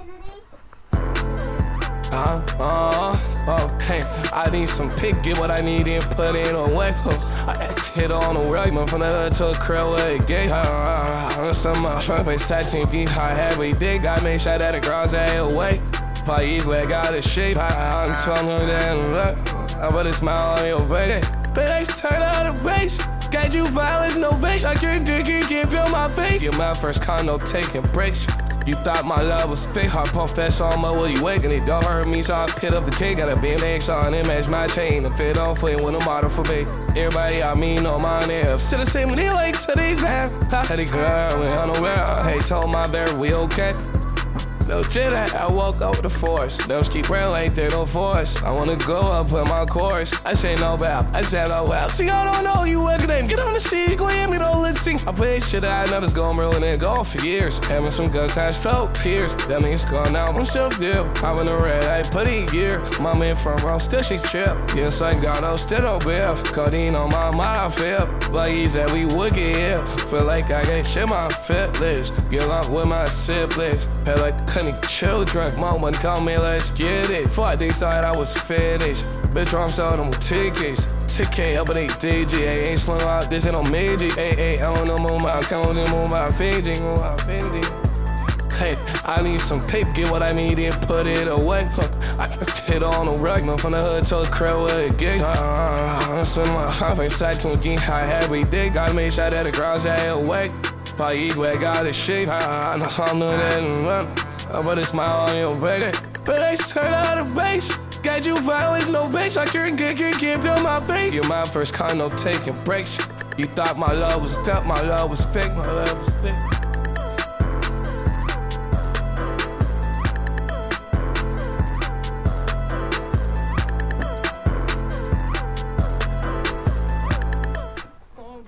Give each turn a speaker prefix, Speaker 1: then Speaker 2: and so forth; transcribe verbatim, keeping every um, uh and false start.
Speaker 1: Uh, uh, oh, hey, I need some pick, get what I need and put it away. Oh, I hit on the right, man, from the hood to the crib with a gay. Uh, uh, some uh, trunk face touching beat, I have we dig. I make sure that the girls stay away. País where I got a shape, I, I'm telling you that look. I put a smile on your face. Bass, turn on the bass. Got you violence, no bass. I can't drink, you can't feel my face. Get my first condo taking breaks. You thought my love was fake, hard pump fast on my will you waking it don't hurt me, so I pit up the cake. Got a B M X on it, match my chain. The fit on flame with a model for me. Everybody I mean on my name. Still the same when they like today's man. I had a girl, we on the well. Hey, told my bear we okay. No shit, I woke up with the force. Those keep running like they don't force. I wanna go up with my course. I say no bell, I said no well. See, I don't know you working in. Get on the seat, go ahead, me don't let's sing. I play shit that I know that's going rolling and going for years. Having some good times, stroke peers. That means gone now, I'm still deal. I'm in the red, I put it year. Mama in front row, still she trip. Yes, I got no still no bill. Codeine on my mind, I feel. Like he said we would get here. Feel like I got shit my fit list. Get along with my siblings. Feel like children, mama call me, let's get it. Before they thought I was finished. Bitch, I'm selling them tickets. Ticket up at eight D J, ain't slow out, this ain't no magic. Hey, hey, I don't know, move my account, move my Fiji, move my Fiji. Hey, I need some paper, get what I need and put it away. I hit on the rug, man, from the hood to the crib with a gig. Uh, send my heart inside, can get high every day. Gotta make sure that the girls stay awake. País where I got a shape, I know I'm doing that and run. I put a smile on your face. Bass, turn on the bass. Got you violence, no bass. I can't get, can't, can't feel my face. You're my first condo taking breaks. You thought my love was death, my love was fake, my love was fake.